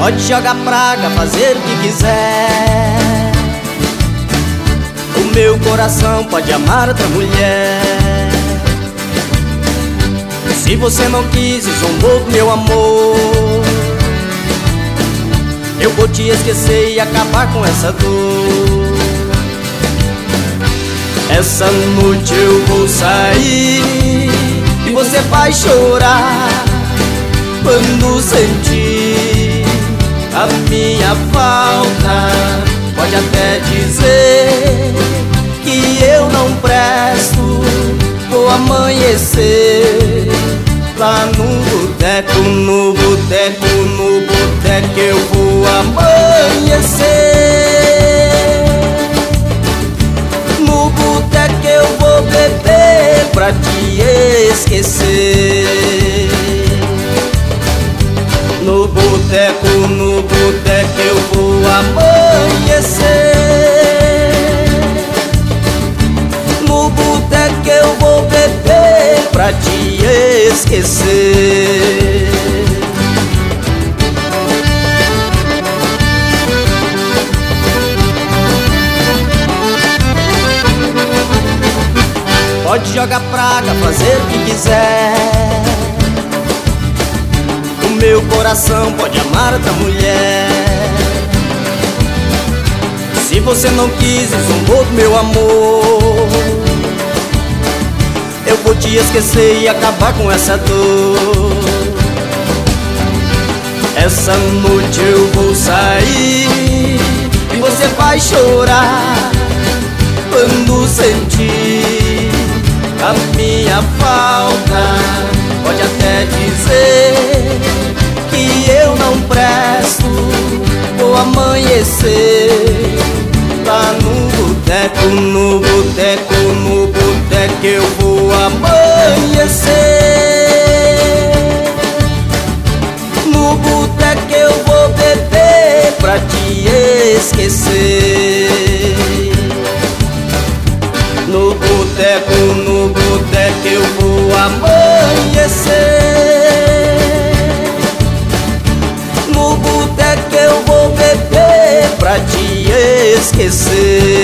Pode jogar praga, fazer o que quiser. O meu coração pode amar outra mulher. Se você não quis e zombou do meu amor, eu vou te esquecer e acabar com essa dor. Essa noite eu vou sair e você vai chorar quando sentir a minha falta. Pode até dizer que eu não presto. Vou amanhecer lá no boteco, no boteco, no boteco eu vou amanhecer. No boteco eu vou beber pra te esquecer. No boteco eu vou amanhecer. No boteco eu vou beber pra te esquecer. Pode jogar praga, fazer o que quiser. O meu coração pode amar outra mulher. Se você não quis e zombou do meu amor, eu vou te esquecer e acabar com essa dor. Essa noite eu vou sair e você vai chorar quando sentir a minha falta. Pode até dizer que eu não presto. Vou amanhecer lá no boteco, no boteco, no boteco eu vou amanhecer. No boteco eu vou beber pra te esquecer. No boteco eu vou amanhecer. No boteco eu vou beber pra te esquecer.